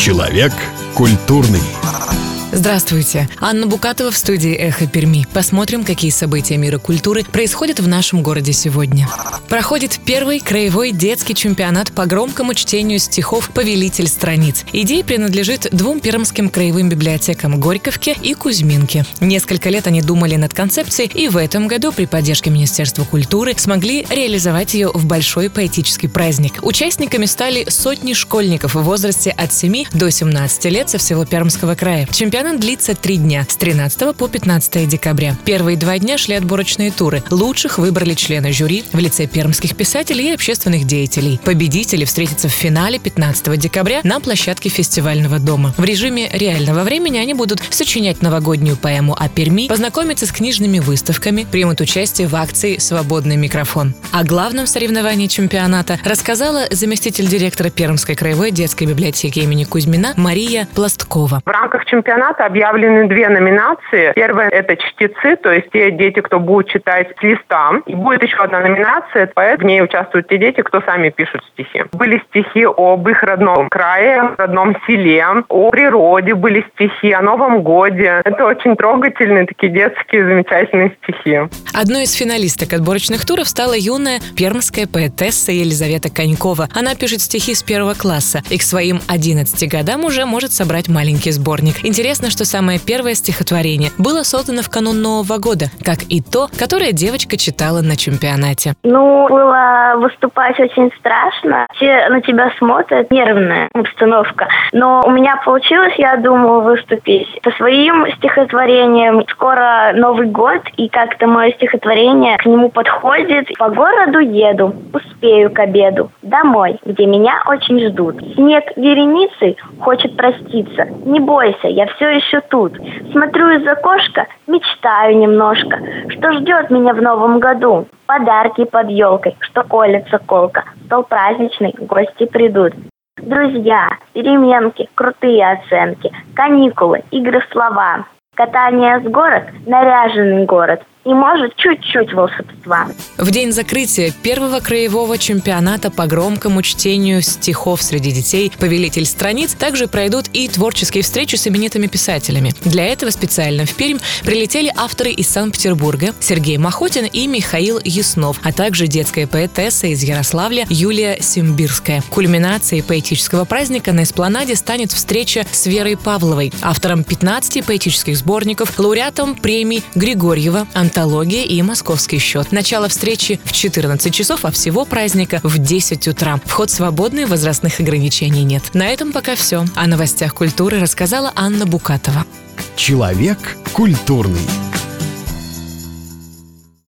Человек культурный. Здравствуйте. Анна Букатова в студии «Эхо Перми». Посмотрим, какие события мира культуры происходят в нашем городе сегодня. Проходит первый краевой детский чемпионат по громкому чтению стихов «Повелитель страниц». Идея принадлежит двум пермским краевым библиотекам Горьковке и Кузьминке. Несколько лет они думали над концепцией, и в этом году при поддержке Министерства культуры смогли реализовать ее в большой поэтический праздник. Участниками стали сотни школьников в возрасте от 7 до 17 лет со всего Пермского края. Чемпионат длится 3 дня, с 13 по 15 декабря. Первые 2 дня шли отборочные туры. Лучших выбрали члены жюри в лице пермских писателей и общественных деятелей. Победители встретятся в финале 15 декабря на площадке фестивального дома. В режиме реального времени они будут сочинять новогоднюю поэму о Перми, познакомиться с книжными выставками, примут участие в акции «Свободный микрофон». О главном соревновании чемпионата рассказала заместитель директора Пермской краевой детской библиотеки имени Кузьмина Мария Пласткова. В рамках чемпионата объявлены 2 номинации. Первая – это чтецы, то есть те дети, кто будет читать с листа. И будет еще одна номинация, поэт. В ней участвуют те дети, кто сами пишут стихи. Были стихи об их родном крае, родном селе, о природе были стихи, о Новом годе. Это очень трогательные такие детские замечательные стихи. Одной из финалисток отборочных туров стала юная пермская поэтесса Елизавета Конькова. Она пишет стихи с 1 класса и к своим 11 годам уже может собрать маленький сборник. Интересно, что самое первое стихотворение было создано в канун Нового года, как и то, которое девочка читала на чемпионате. Было выступать очень страшно. Все на тебя смотрят, нервная обстановка. Но у меня получилось, я думаю, выступить со своим стихотворением. Скоро Новый год, и как-то мое стихотворение к нему подходит. По городу еду, успею к обеду. Домой, где меня очень ждут. Снег вереницей хочет проститься. Не бойся, я все еще тут. Смотрю из окошка, мечтаю немножко, что ждет меня в новом году. Подарки под елкой, что колется колка, стол праздничный, гости придут. Друзья, переменки, крутые оценки, каникулы, игры в слова. Катание с горок, наряженный город. И, может, чуть-чуть волшебства. В день закрытия первого краевого чемпионата по громкому чтению стихов среди детей «Повелитель страниц» также пройдут и творческие встречи с именитыми писателями. Для этого специально в Пермь прилетели авторы из Санкт-Петербурга Сергей Махотин и Михаил Яснов, а также детская поэтесса из Ярославля Юлия Симбирская. Кульминацией поэтического праздника на эспланаде станет встреча с Верой Павловой, автором 15 поэтических сборников, лауреатом премий Григорьева, «Антология» и «Московский счет». Начало встречи в 14 часов, а всего праздника в 10 утра. Вход свободный, возрастных ограничений нет. На этом пока все. О новостях культуры рассказала Анна Букатова. Человек культурный.